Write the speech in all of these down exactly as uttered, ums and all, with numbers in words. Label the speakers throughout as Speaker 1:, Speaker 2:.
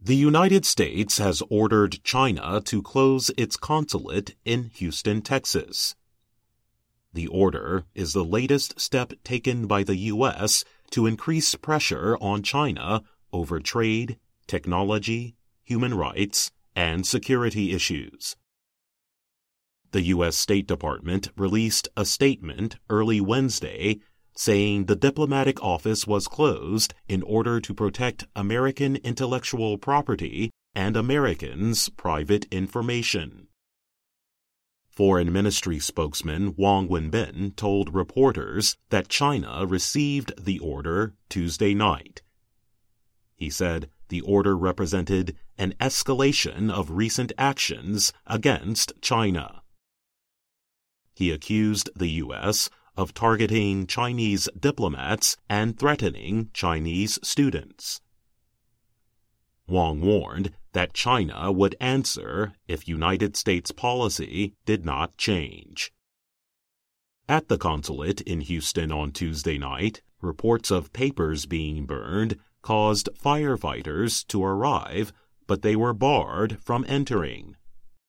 Speaker 1: The United States has ordered China to close its consulate in Houston, Texas. The order is the latest step taken by the U S to increase pressure on China over trade, technology, human rights, and security issues. The U S State Department released a statement early Wednesday saying the diplomatic office was closed in order to protect American intellectual property and Americans' private information. Foreign Ministry spokesman Wang Wenbin told reporters that China received the order Tuesday night. He said the order represented an escalation of recent actions against China. He accused the U S of targeting Chinese diplomats and threatening Chinese students. Wang warned that China would answer if United States policy did not change. At the consulate in Houston on Tuesday night, reports of papers being burned caused firefighters to arrive, but they were barred from entering.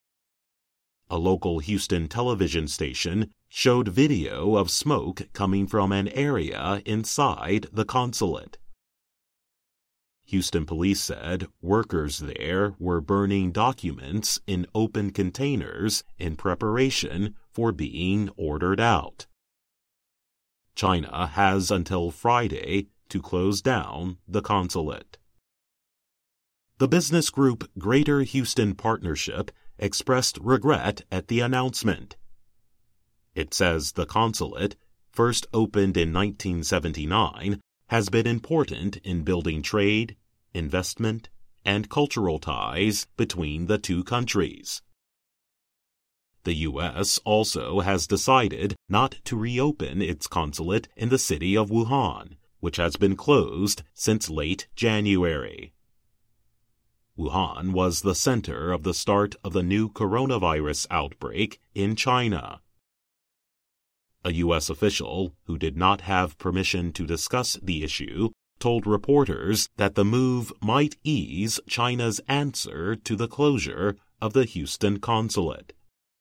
Speaker 1: A local Houston television station showed video of smoke coming from an area inside the consulate. Houston police said workers there were burning documents in open containers in preparation for being ordered out. China has until Friday to close down the consulate. The business group Greater Houston Partnership expressed regret at the announcement. It says the consulate, first opened in nineteen seventy-nine, has been important in building trade, investment, and cultural ties between the two countries. The U S also has decided not to reopen its consulate in the city of Wuhan, which has been closed since late January. Wuhan was the center of the start of the new coronavirus outbreak in China. A U S official who did not have permission to discuss the issue told reporters that the move might ease China's answer to the closure of the Houston consulate.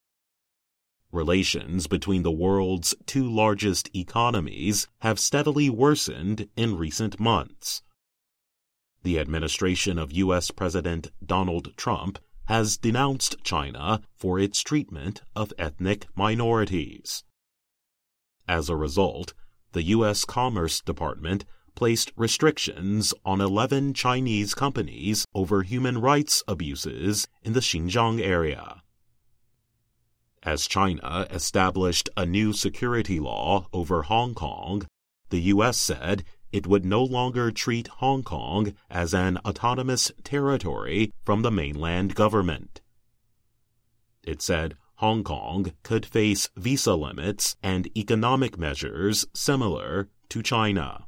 Speaker 1: Relations between the world's two largest economies have steadily worsened in recent months. The administration of U S President Donald Trump has denounced China for its treatment of ethnic minorities. As a result, the U S Commerce Department placed restrictions on eleven Chinese companies over human rights abuses in the Xinjiang area. As China established a new security law over Hong Kong, the U S said it would no longer treat Hong Kong as an autonomous territory from the mainland government. It said Hong Kong could face visa limits and economic measures similar to China.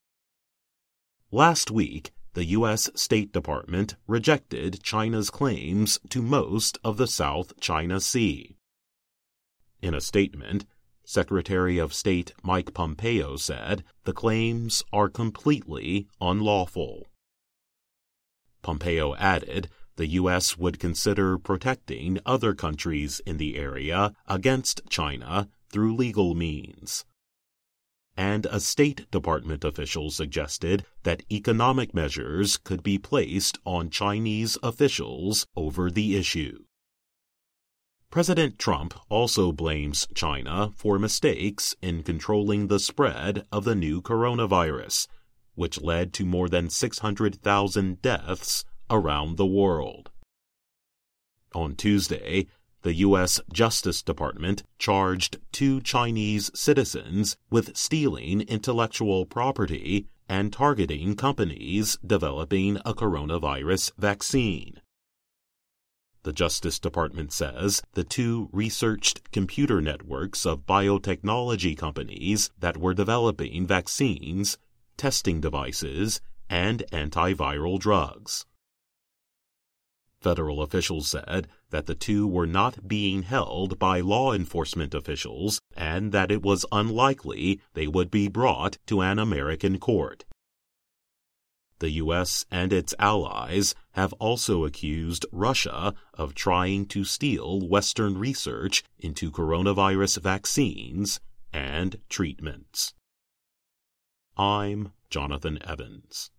Speaker 1: Last week, the U S State Department rejected China's claims to most of the South China Sea. In a statement, Secretary of State Mike Pompeo said the claims are completely unlawful. Pompeo added the U S would consider protecting other countries in the area against China through legal means. And a State Department official suggested that economic measures could be placed on Chinese officials over the issue. President Trump also blames China for mistakes in controlling the spread of the new coronavirus, which led to more than six hundred thousand deaths around the world. On Tuesday, the U S Justice Department charged two Chinese citizens with stealing intellectual property and targeting companies developing a coronavirus vaccine. The Justice Department says the two researched computer networks of biotechnology companies that were developing vaccines, testing devices, and antiviral drugs. Federal officials said that the two were not being held by law enforcement officials and that it was unlikely they would be brought to an American court. The U S and its allies have also accused Russia of trying to steal Western research into coronavirus vaccines and treatments. I'm Jonathan Evans.